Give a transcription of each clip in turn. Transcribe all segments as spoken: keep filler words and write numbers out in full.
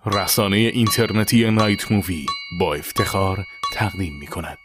رسانه اینترنتی نایت مووی با افتخار تقدیم می کند.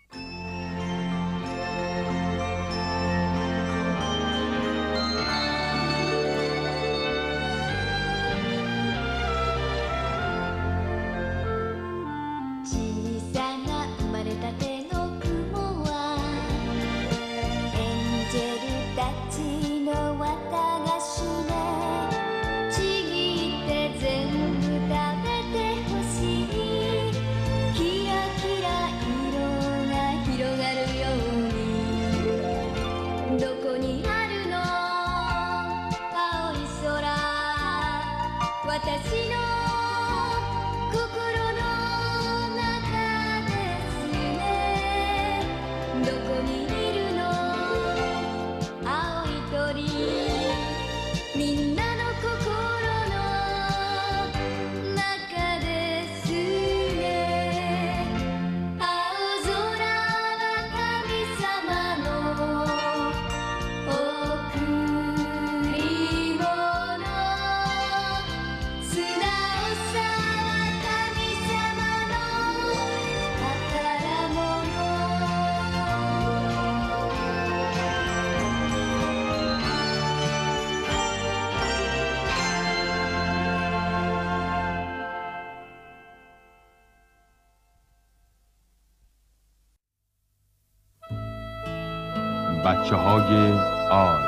بچه های آل،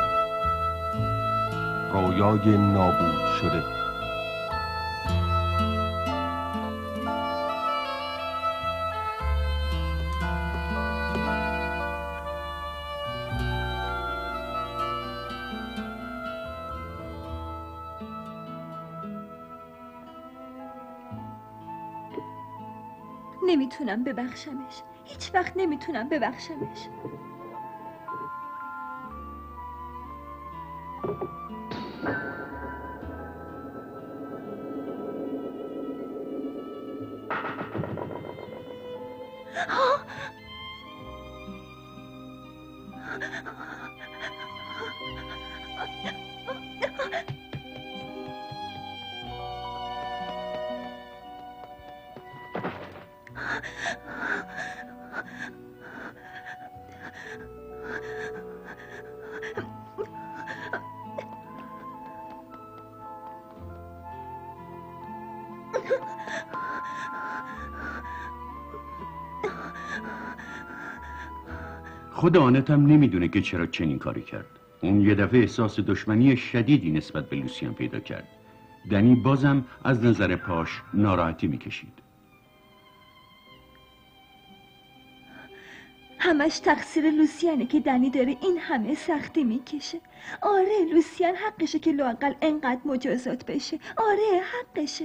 رویای نابود شده. نمیتونم ببخشمش، هیچ وقت نمیتونم ببخشمش. خود آنت هم نمیدونه که چرا چنین کاری کرد. اون یه دفعه احساس دشمنی شدیدی نسبت به لوسیان پیدا کرد. دنی بازم از نظر پاش ناراحتی میکشید. همش تقصیر لوسیانه که دنی داره این همه سختی میکشه. آره لوسیان حقشه که لااقل انقدر مجازات بشه. آره حقشه.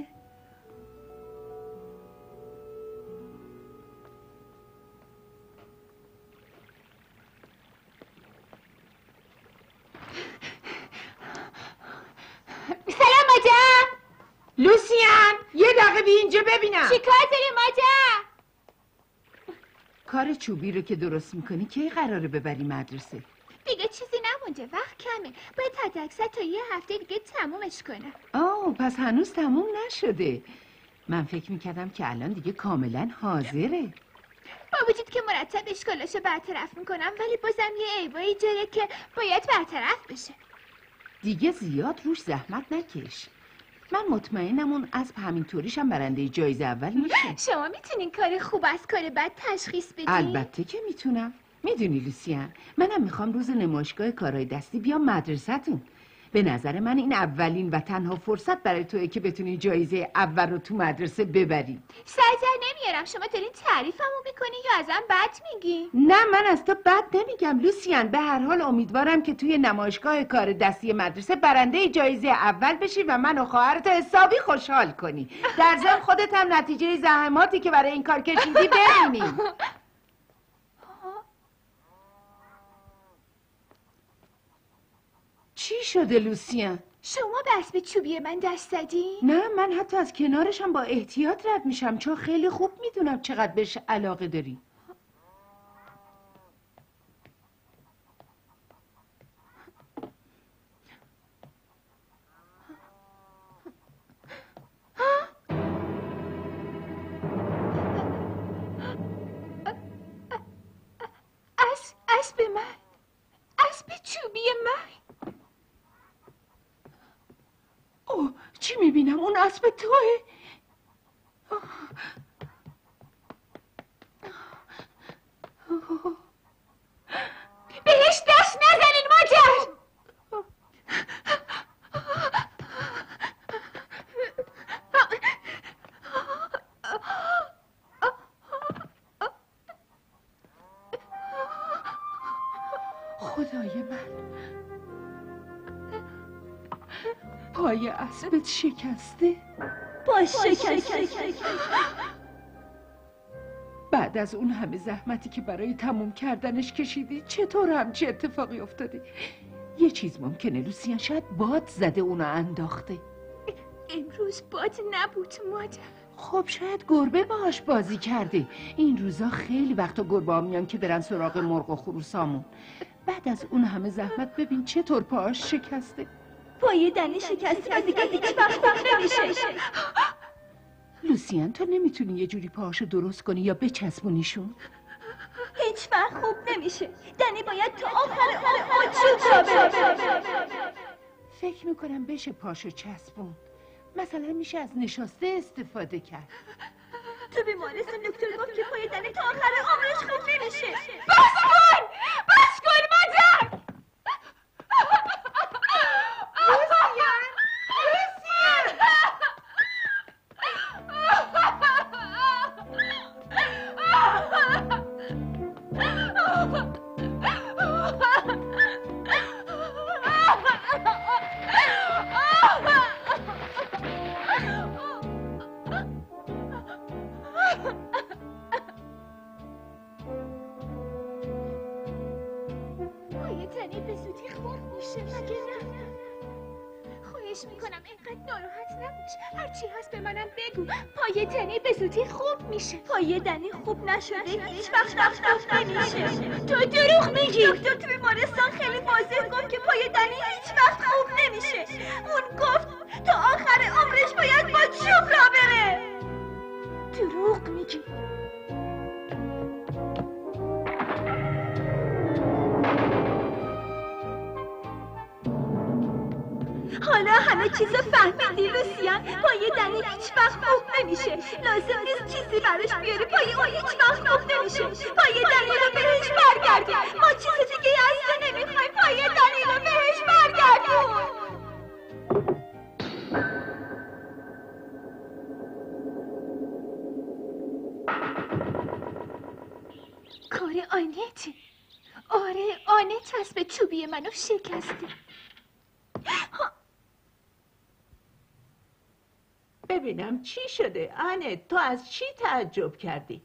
سلام مادر. لوسیان یه دقیقه بی اینجا ببینم. چی کار داری مادر؟ کار چوبی رو که درست میکنی کی قراره ببری مدرسه؟ دیگه چیزی نمونده، وقت کمه. باید حد اکثر تا یه هفته دیگه تمومش کنم. آه پس هنوز تموم نشده. من فکر میکردم که الان دیگه کاملا حاضره. با وجود که مرتب اشکالاشو برطرف میکنم ولی بازم یه عیبایی جاره که باید برطرف بشه. دیگه زیاد روش زحمت نکش. من مطمئنم اون اسب همینطوریش هم برنده جایزه اول میشه. شما میتونین کار خوب از کار بد تشخیص بدین؟ البته که میتونم. میدونی لوسیان، منم میخوام روز نمایشگاه کارهای دستی بیام مدرسه‌تون. به نظر من این اولین و تنها فرصت برای توئه که بتونی جایزه اول رو تو مدرسه ببری. سرزر نمیارم. شما دارین تعریفمو میکنی یا ازم بد میگی؟ نه من از تو بد نمیگم لوسیان. به هر حال امیدوارم که توی نمایشگاه کار دستی مدرسه برنده جایزه اول بشی و من و خواهرتو حسابی خوشحال کنی. در ضمن خودت هم نتیجه زحماتی که برای این کار کشیدی ببینی. چی شده لوسیان؟ شما به اسب چوبی من دست زدین؟ نه من حتی از کنارشم با احتیاط رد میشم چون خیلی خوب میدونم چقدر بهش علاقه داری. چی میبینم؟ اون اسب توه؟ بهش دست نزنین مادر. خدای من، پای اسبت شکسته؟ با شکسته. بعد از اون همه زحمتی که برای تموم کردنش کشیدی چطور همچی اتفاقی افتاده؟ یه چیز ممکنه لوسیان، شاید باد زده اونو انداخته. امروز باد نبود مادر. خب شاید گربه باهاش بازی کرده. این روزا خیلی وقتا گربه ها میان که برن سراغ مرغ و خروسامون. بعد از اون همه زحمت ببین چطور پاهاش شکسته. پای دنی شکسته و دیگه هیچ وقت خوب نمیشه. لوسیان تو نمیتونی یه جوری پاهاشو درست کنی یا بچسبونیشون؟ هیچ وقت خوب نمیشه. دنی باید تا آخر عمر وجود را بره. فکر میکنم بشه پاشو چسبون. مثلا میشه از نشاسته استفاده کرد. تو بیمارستان دکتر گفت که پای دنی تا آخر عمرش خوب نمیشه. بس کن! بس کن مادر! لوسیان! لوسیان! پای دنی به زودی خوب میشه مگه نه؟ خواهش میکنم اینقدر ناراحت نباش. هرچی هست به منم بگو. پای دنی به زودی خوب میشه. پای دنی خوب نشده هیچ وقت خوب نمیشه. تو دروغ میگی. دکتر تو بیمارستان خیلی واضح گفت که پای دنی هیچ وقت خوب نمیشه. اون گفت تا آخر عمرش باید با چوب را بره. دروغ میگی. حالا همه چیزو فهمیدی لوسیان. پای دنی هیچ وقت خوب نمیشه. لازم نیست چیزی براش بیاری. پای اون هیچ وقت خوب نمیشه. پای دنی رو بهش برگردون. ما چیز دیگه اصلا نمیخوایم. پای دنی رو بهش برگردون. کار آنته. آره آنت اسب چوبی منو شکسته. ببینم چی شده؟ آنت تو از چی تعجب کردی؟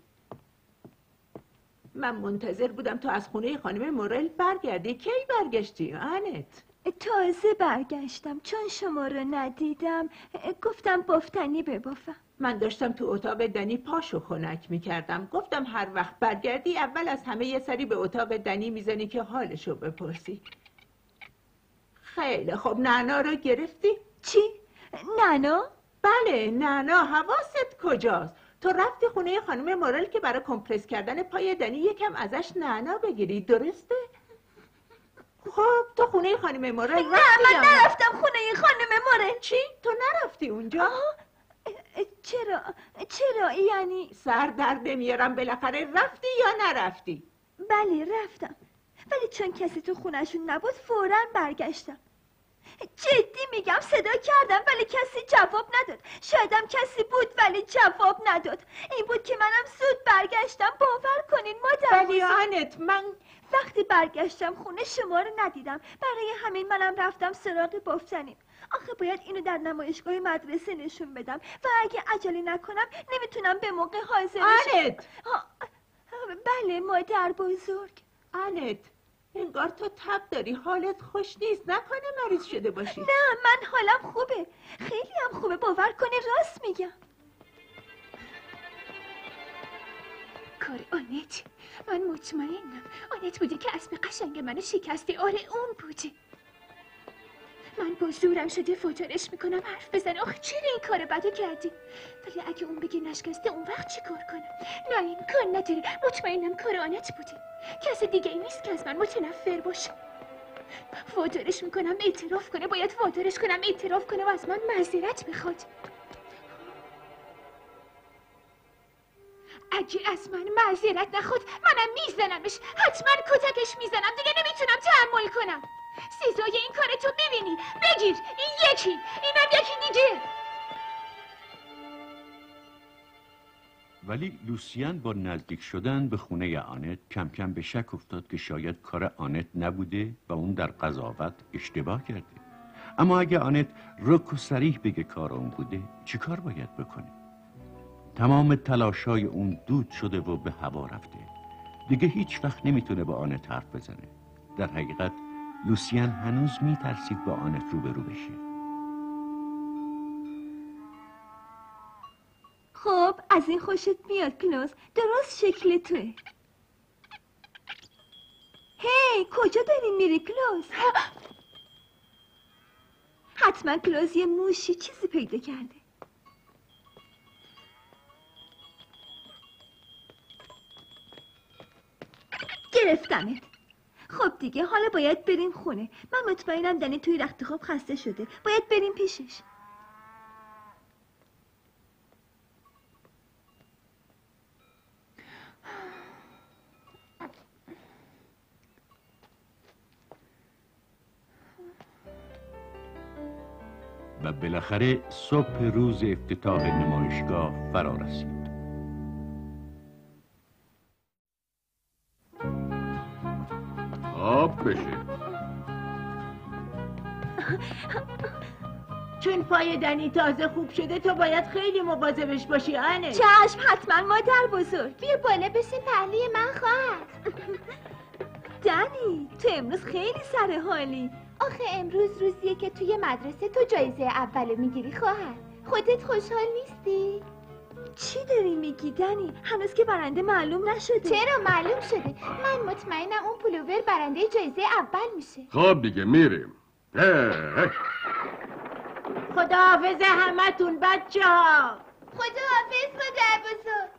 من منتظر بودم تو از خونه خانم مورل برگردی. کی برگشتی آنت؟ تازه برگشتم چون شما رو ندیدم گفتم بافتنی ببافم. من داشتم تو اتاق دنی پاشو خنک میکردم. گفتم هر وقت برگردی اول از همه یه سری به اتاق دنی میزنی که حالشو بپرسی. خیلی خب نعنا رو گرفتی؟ چی؟ نعنا؟ بله نعنا. حواست کجاست؟ تو رفتی خونه خانم مورل که برای کمپرس کردن پای دنی یکم ازش نعنا بگیری، درسته؟ خب تو خونه خانم مورل رفتی؟ نه من نرفتم خونه خانم مورل. چی؟ تو نرفتی اونجا؟ آه. چرا؟ چرا یعنی؟ سر درد میارم. بالاخره رفتی یا نرفتی؟ بله رفتم، ولی چون کسی تو خونشون نبود فوراً برگشتم. جدی میگم صدا کردم ولی کسی جواب نداد. شایدم کسی بود ولی جواب نداد. این بود که منم زود برگشتم. باور کنین مادر ولی آنت من وقتی برگشتم خونه شما رو ندیدم. برای همین منم رفتم سراغ بافتنیم. آخه باید اینو در نمایشگاه مدرسه نشون بدم و اگه عجله نکنم نمیتونم به موقع حاضر بشم. آنت بله مادر بزرگ. آنت انگار تو تب داری، حالت خوش نیست. نکنه مریض شده باشی؟ نه من حالم خوبه، خیلی هم خوبه. باور کنی راست میگم. کار آنت. من مطمئنم آنت بوده که اسب قشنگ منو شکسته. آره اون بوده. من با زورم شده فوتورش میکنم حرف بزن. آخه چرا این کار بدو کردی؟ ولی اگه اون بگه نشکسته اون وقت چی کار کنم؟ نه این کار نداره. مطمئنم کار آنت بوده. کس دیگه ای نیست که از من متنفر باشه. وادارش میکنم اعتراف کنه، باید وادارش کنم اعتراف کنه و از من معذرت بخواد. اگه از من معذرت نخواد منم میزنمش، حتما کتکش میزنم، دیگه نمیتونم تحمل کنم. سزای این کارتو میبینی، بگیر، این یکی، اینم یکی دیگه. ولی لوسیان با نزدیک شدن به خونه آنت کم کم به شک افتاد که شاید کار آنت نبوده و اون در قضاوت اشتباه کرده. اما اگه آنت رک و صریح بگه کار اون بوده، چی کار باید بکنه؟ تمام تلاشای اون دود شده و به هوا رفته. دیگه هیچ وقت نمیتونه با آنت حرف بزنه. در حقیقت لوسیان هنوز میترسید با آنت روبرو بشه. خب از این خوشت میاد کلوز، درست شکل توه. هی کجا داری میری کلوز؟ حتما کلوز یه موشی چیزی پیدا کرده. گرفتمت. خب دیگه حالا باید بریم خونه. من مطمئنم دنی توی رخت خواب خسته شده، باید بریم پیشش. و بالاخره صبح روز افتتاح نمایشگاه فرا رسید. آب بشه. چون پای دنی تازه خوب شده تو باید خیلی مواظبش باشی آنت. چشم حتما مادر بزرگ. بیا بالا بشه پهلوی من خواهر. دنی تو امروز خیلی سر حالی. آخه امروز روزیه که توی مدرسه تو جایزه اول میگیری خواهر. خودت خوشحال نیستی؟ چی داری میگی دنی؟ هنوز که برنده معلوم نشده. چرا معلوم شده؟ من مطمئنم اون پلوور برنده جایزه اول میشه. خب دیگه میریم. خداحافظ همتون بچه ها. خداحافظ مادر بزرگ.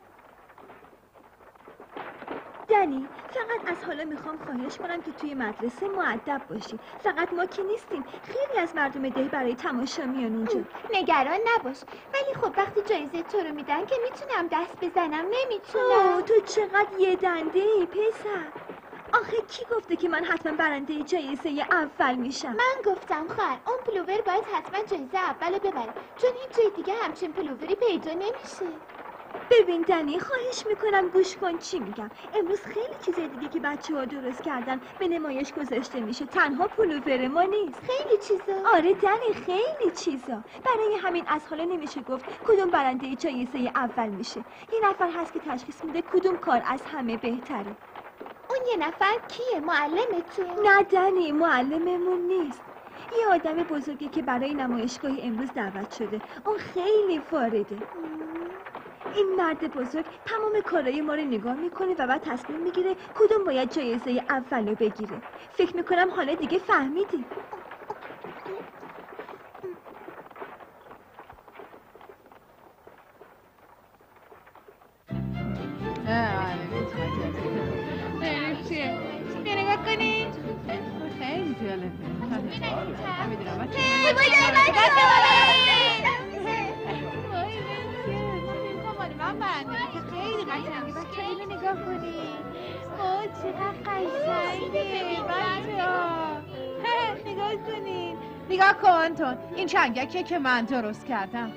دنی فقط از حالا میخوام خواهش کنم که توی مدرسه مؤدب باشی. فقط ما که نیستیم، خیلی از مردم ده برای تماشا میان اونجا. نگران نباش. ولی خب وقتی جایزه تو رو میدن که میتونم دست بزنم؟ نمیتونم. تو چقدر یه دنده ای پسر. آخه کی گفته که من حتما برنده جایزه اول میشم؟ من گفتم خواهر، اون پلوور باید حتما جایزه اول ببره، چون هیچ جای دیگه همچین پلووری پیدا نمیشه. ببین دنی خواهش میکنم گوش کن چی میگم. امروز خیلی چیزای دیگه که بچه ها درست کردن به نمایش گذاشته میشه، تنها پلوور ما نیست. خیلی چیزا. آره دنی خیلی چیزا. برای همین از حالا نمیشه گفت کدوم برنده جایزه اول میشه. یه نفر هست که تشخیص میده کدوم کار از همه بهتره. اون یه نفر کیه؟ معلمتون؟ نه دنی معلممون نیست. یه آدم بزرگی که برای نمایشگاه امروز دعوت شده. اون خیلی وارده. این مرد بزرگ تمام کارهای ما رو نگاه میکنه و بعد تصمیم میگیره کدوم باید جایزه اول رو بگیره. فکر میکنم حالا دیگه فهمیدی. نگاه کنید خیلی جالبه. من برنده که خیلی قشنگه بچه اینو نگاه کنید. اوه چقدر قشنگه بچه ها. نگاه کنید. نگاه کن تو این چنگکیه که من درست کردم.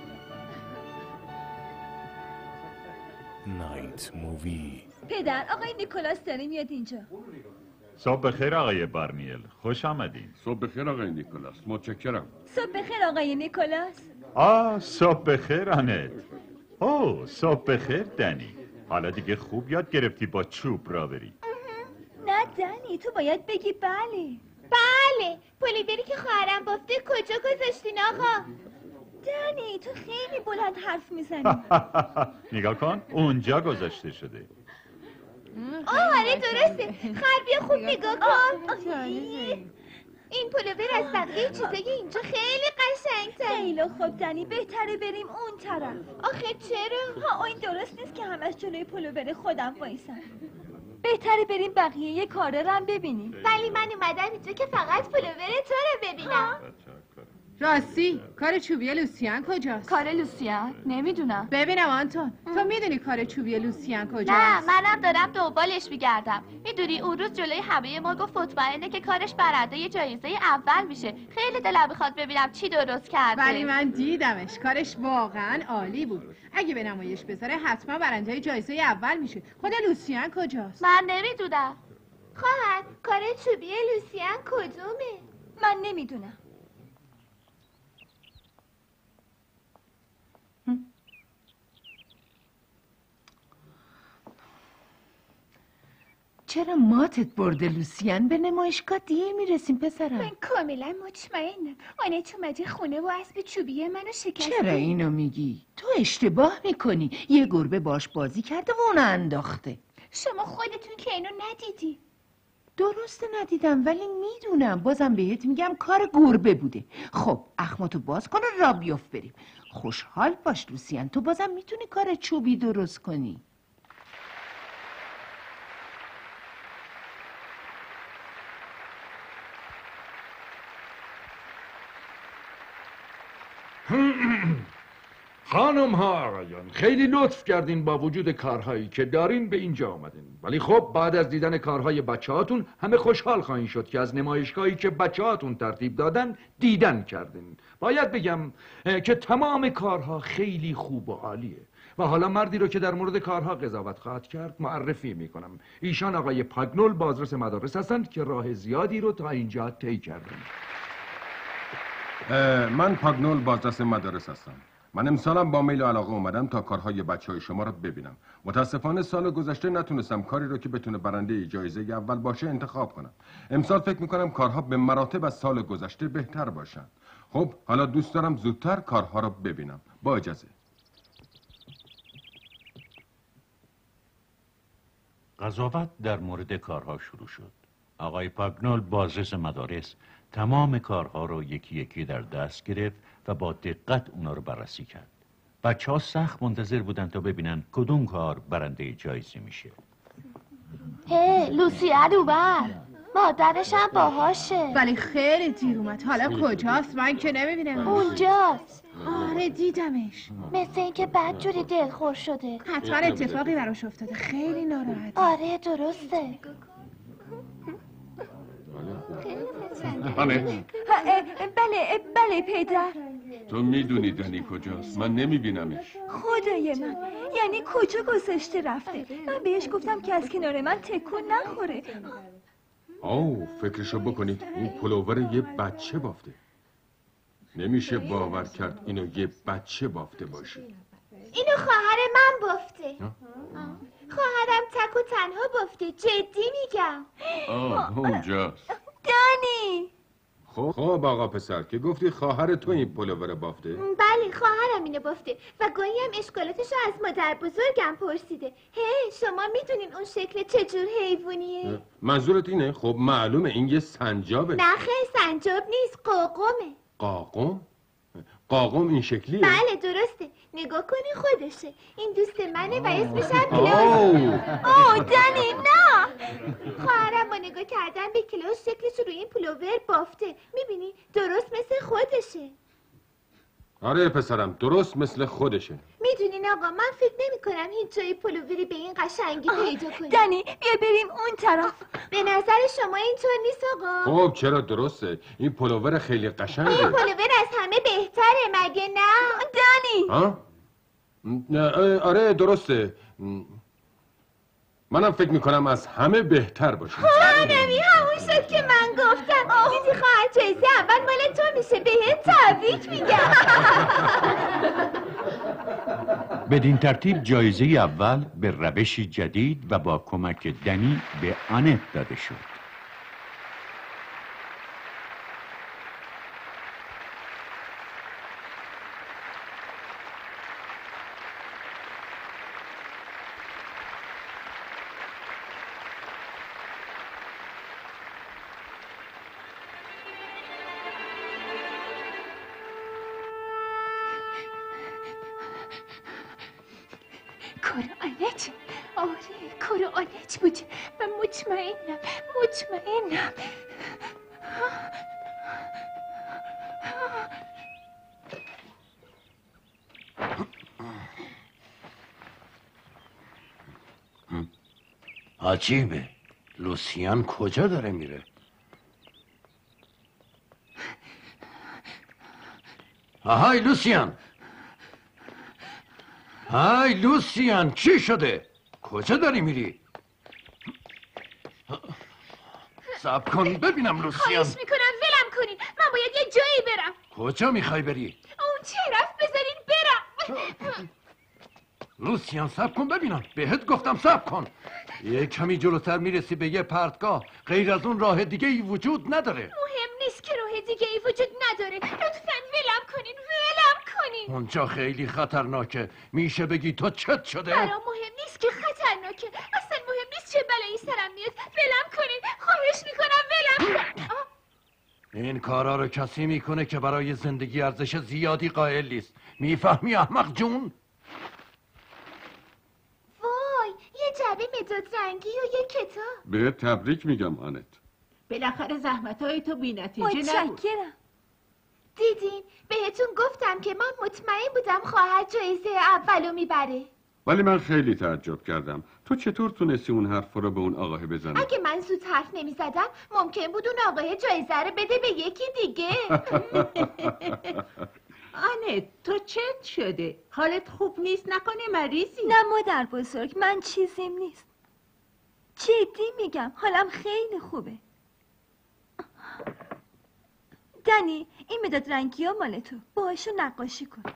نایت مووی. پدر آقای نیکولاس داره میاد اینجا. صبح بخیر آقای بارنیل، خوش آمدین. صبح بخیر آقای نیکولاس، متشکرم. صبح بخیر آقای نیکولاس. آه صبح بخیر آنت. اوه صبح بخیر دنی. حالا دیگه خوب یاد گرفتی با چوب را بری. نه دنی تو باید بگی بله. بله پلیوری که خواهرم بافته کجا گذاشتین آقا؟ دنی تو خیلی بلند حرف میزنی. نگاه کن اونجا گذاشته شده. آه آره درسته. خربیا خوب نگاه کن. این پلوور از بقیه چیزای اینجا خیلی قشنگ‌تره. خیلی خوب دنی بهتره بریم اون طرف. آخه چرا؟ ها این درست نیست که همش جلوی پلوور خودم وایسن. بهتره بریم بقیه یه کاره رو هم ببینیم. ولی من اومدم اینجا که فقط پلوور تو رو ببینم. راستی کار چوبی لوسیان کجاست؟ کار لوسیان؟ نمیدونم. ببینم آنتون تو میدونی کار چوبی لوسیان کجاست؟ نه منم دارم دنبالش میگردم. میدونی اون روز جلوی همه ما گفت مطمئنه که کارش برنده یه جایزه اول میشه. خیلی دلم میخواد ببینم چی درست کرده. ولی من دیدمش، کارش واقعا عالی بود. اگه به نمایش بذاره حتما برنده جایزه اول میشه. خود لوسیان کجاست؟ من نمیدونم. خواهر کار چوبی لوسیان کدومه؟ من نمیدونم. چرا ماتت برده لوسیان؟ به نمایشگاه دیر میرسیم پسرم. من کاملا مطمئنم آنت اومده خونه و اسب چوبی منو شکسته. چرا اینو میگی؟ تو اشتباه میکنی. یه گربه باش بازی کرده و اونو انداخته. شما خودتون که اینو ندیدی. درسته ندیدم ولی میدونم. بازم بهت میگم کار گربه بوده. خب اخماتو باز کن و را بیفت بریم. خوشحال باش لوسیان، تو بازم میتونی کار چوبی درست کنی. خانم ها آقایان، خیلی لطف کردین با وجود کارهایی که دارین به اینجا آمدین. ولی خب بعد از دیدن کارهای بچه هاتون همه خوشحال خواهین شد که از نمایشگاهی که بچه هاتون ترتیب دادن دیدن کردین. باید بگم که تمام کارها خیلی خوب و عالیه. و حالا مردی رو که در مورد کارها قضاوت خواهد کرد معرفی میکنم. ایشان آقای پاگنول بازرس مدارس هستند که راه زیادی رو تا اینجا طی کردن. من پاگنول بازرس مدارس هستم. من امسالم با میل و علاقه اومدم تا کارهای بچه های شما رو ببینم. متاسفانه سال گذشته نتونستم کاری رو که بتونه برنده جایزه اول باشه انتخاب کنم. امسال فکر میکنم کارها به مراتب از سال گذشته بهتر باشن. خب حالا دوست دارم زودتر کارها رو ببینم. با اجازه. قضاوت در مورد کارها شروع شد. آقای پاگنول بازرس مدارس تمام کارها رو یکی یکی در دست گرفت و با دقت اونا رو بررسی کرد. بچه ها سخت منتظر بودن تا ببینن کدوم کار برنده جایزه میشه. هی لوسیان اومد. مادرش هم باهاشه. ولی خیلی دیر اومد. حالا کجاست؟ من که نمیبینم. اونجاست. آره دیدمش. مثل اینکه بدجوری دلخور شده. حتما اتفاقی براش افتاده. خیلی ناراحته. آره درسته. آنت، بله بله پدر. تو میدونی دنی کجاست؟ من نمیبینمش. خدای من، یعنی کجا گذاشته رفته؟ من بهش گفتم که از کنار من تکون نخوره. آو فکرشو بکنید، اون پلوور یه بچه بافته. نمیشه باور کرد اینو یه بچه بافته باشه. اینو خواهر من بافته. خواهرم تک و تنها بافته. جدی میگم. آه اونجاست. دانی. خب خب آقا پسر که گفتی خواهر تو این پلوور بافته؟ بله خواهرم اینو بافته و گاهی هم اشکالاتشو از مادر بزرگم پرسیده. هی شما میدونین اون شکل چجور حیوانیه؟ منظورت اینه؟ خب معلومه این یه سنجابه. نه خیلی سنجاب نیست، قاقمه. قاقم؟ قاقم این شکلیه؟ بله درسته. نگاه کنی خودشه. این دوست منه و اسمش هم کلاس. اوه دنی نه. خواهرم با نگاه کردن به کلاس شکلش روی این پلوور بافته. میبینی درست مثل خودشه. آره پسرم درست مثل خودشه. میدونین آقا من فکر نمی کنم هیچ جای پلووری به این قشنگی پیدا کنیم. دنی بیا بریم اون طرف. به نظر شما اینطور نیست آقا؟ خب چرا درسته؟ این پلوور خیلی قشنگه. این پلوور از همه بهتره مگه نه؟ دنی ها؟ نه آره درسته. منم فکر میکنم از همه بهتر باشه. خانمی همون شد که من گفتم. دیدی خواهر جایزه اول مال تو میشه. بهت تبریک میگم. بدین ترتیب جایزه اول به روشی جدید و با کمک دنی به آنت داده شد. کورانت آره کورانت بود من مطمئنم مطمئنم عجیبه لوسیان کجا داره میره؟ آهای لوسیان های لوسیان چی شده؟ کجا داری میری؟ صبر کن ببینم لوسیان خواهش میکنم ولم کنین من باید یه جایی برم کجا میخوای بری؟ اون طرف بذارین برم لوسیان صبر کن ببینم بهت گفتم صبر کن یه کمی جلوتر میرسی به یه پرتگاه غیر از اون راه دیگه ای وجود نداره مهم نیست که راه دیگه ای وجود نداره لطفاً ولم کنین ولم کنین اونجا خیلی خطرناکه میشه بگی تو چت شده؟ برام مهم نیست که خطرناکه اصلا مهم نیست چه بلایی سرم میاد ولم کنین خواهش میکنم ولم کنین این کارا رو کسی میکنه که برای زندگی ارزش زیادی قائل نیست میفهمی احمق جون؟ وای یه جعبه مداد رنگی و یه کتاب به تبریک میگم آنت. بالاخره زحمتهای تو بی نتیجه نبود. متشکرم دیدین بهتون گفتم که من مطمئن بودم خواهر جایزه اولو میبره ولی من خیلی تعجب کردم. تو چطور تونستی اون حرف رو به اون آقاه بزنی؟ اگه من زود حرف نمیزدم ممکن بود اون آقای جایزه رو بده به یکی دیگه آنت تو چت شده حالت خوب نیست نکنه مریضی نه مادر بزرگ من چیزیم نیست جدی میگم حالم خیلی خوبه دنی این مداد رنگی ها مال تو باهاشو نقاشی کن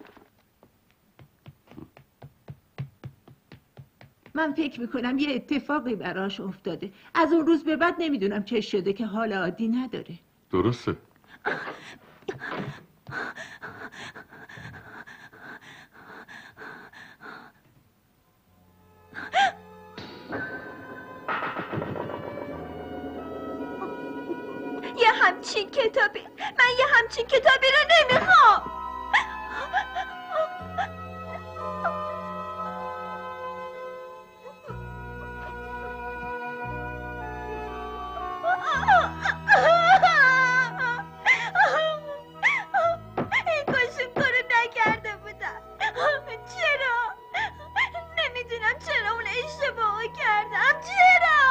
من فکر میکنم یه اتفاقی براش افتاده از اون روز به بعد نمیدونم چه شده که حال عادی نداره درسته. یه همچین کتابی من یه همچین کتابی رو نمیخوام این کاشون کارو نکرده بودم چرا؟ نمیدونم چرا اون اشتباه کردم چرا؟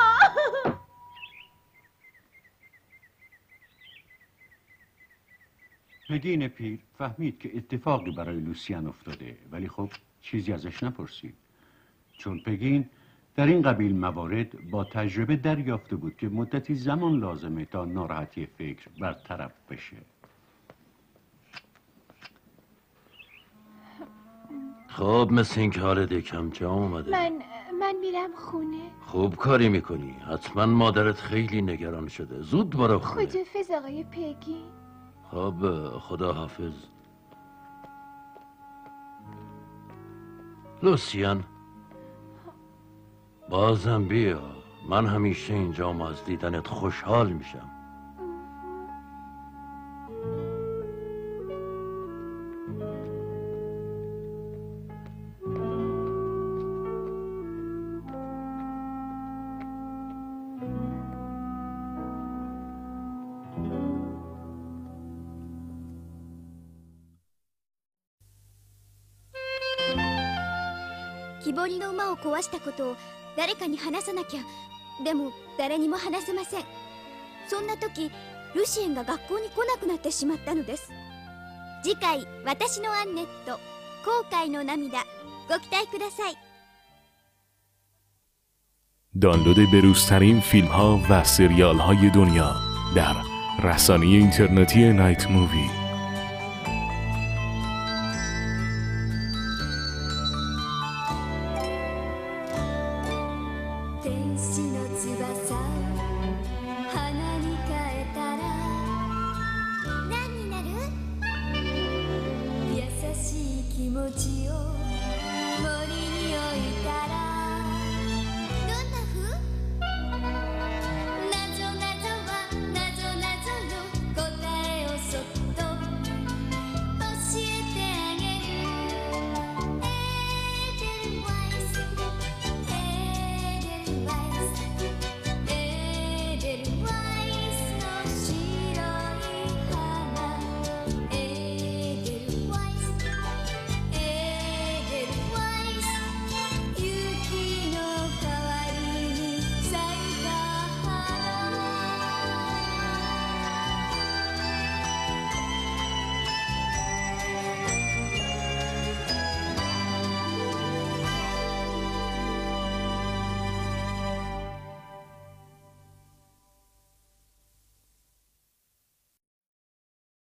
پگین پیر فهمید که اتفاقی برای لوسیان افتاده ولی خب چیزی ازش نپرسید چون پگین در این قبیل موارد با تجربه دریافته بود که مدتی زمان لازمه تا ناراحتی فکر برطرف بشه. خب مثل این که حالت یکم جا اومده من من میرم خونه خوب کاری میکنی حتما مادرت خیلی نگران شده زود برو خونه خداحافظ آقای پگی خب خدا حافظ لوسیان بازم بیا من همیشه اینجام از دیدنت خوشحال میشم 木彫りの馬を壊したことを誰かに話さなきゃ。でも誰にも話せません。そんな時ルシエンが学校に来なくなってしまったのです。次回私のアンネット後悔の涙ご期待ください。 دانلود بروزترین فیلم ها و سریال های دنیا در رسانه اینترنتی نایت مووی.